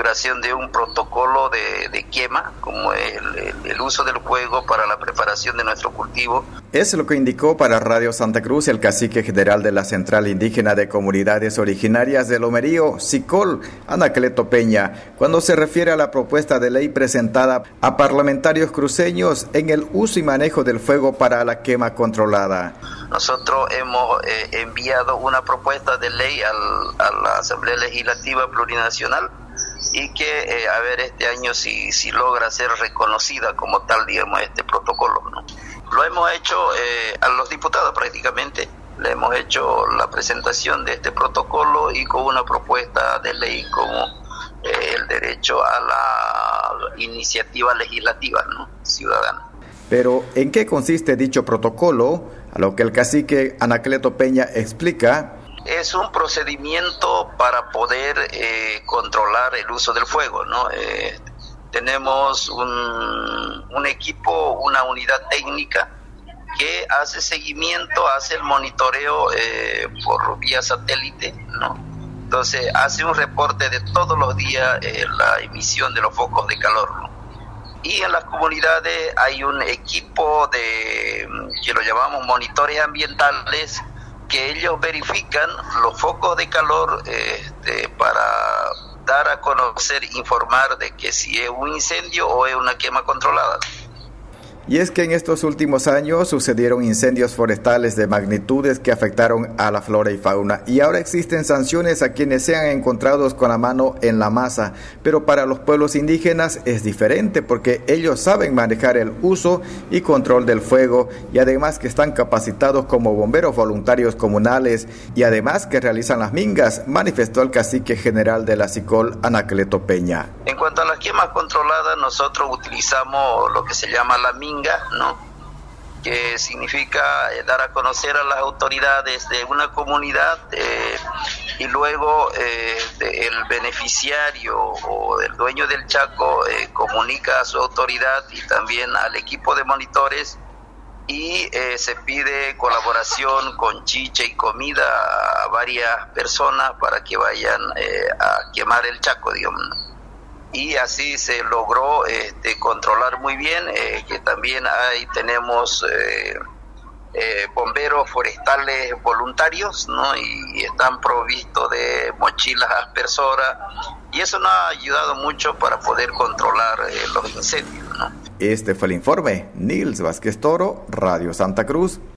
elaboración de un protocolo de quema, como el uso del fuego para la preparación de nuestro cultivo. Es lo que indicó para Radio Santa Cruz el cacique general de la Central Indígena de Comunidades Originarias de Lomerío, SICOL, Anacleto Peña, cuando se refiere a la propuesta de ley presentada a parlamentarios cruceños en el uso y manejo del fuego para la quema controlada. Nosotros hemos enviado una propuesta de ley a la Asamblea Legislativa Plurinacional y que a ver este año si logra ser reconocida como tal, digamos, este protocolo, ¿no? Lo hemos hecho a los diputados prácticamente, le hemos hecho la presentación de este protocolo y con una propuesta de ley como el derecho a la iniciativa legislativa, ¿no?, ciudadana. Pero, ¿en qué consiste dicho protocolo? A lo que el cacique Anacleto Peña explica. Es un procedimiento para poder controlar el uso del fuego, ¿no? Tenemos un equipo, una unidad técnica que hace seguimiento, hace el monitoreo por vía satélite, ¿no? Entonces hace un reporte de todos los días la emisión de los focos de calor, ¿no? Y en las comunidades hay un equipo que lo llamamos monitores ambientales, que ellos verifican los focos de calor para dar a conocer, informar de que si es un incendio o es una quema controlada. Y es que en estos últimos años sucedieron incendios forestales de magnitudes que afectaron a la flora y fauna, y ahora existen sanciones a quienes sean encontrados con la mano en la masa, pero para los pueblos indígenas es diferente porque ellos saben manejar el uso y control del fuego, y además que están capacitados como bomberos voluntarios comunales y además que realizan las mingas, manifestó el cacique general de la SICOL, Anacleto Peña. En cuanto a las quemas controladas, nosotros utilizamos lo que se llama la minga, ¿no?, que significa dar a conocer a las autoridades de una comunidad y luego el beneficiario o el dueño del chaco comunica a su autoridad y también al equipo de monitores y se pide colaboración con chicha y comida a varias personas para que vayan a quemar el chaco, digamos, ¿no? Y así se logró controlar muy bien, que también tenemos bomberos forestales voluntarios, ¿no?, y están provistos de mochilas aspersoras, y eso nos ha ayudado mucho para poder controlar los incendios, ¿no? Este fue el informe. Nils Vázquez Toro, Radio Santa Cruz.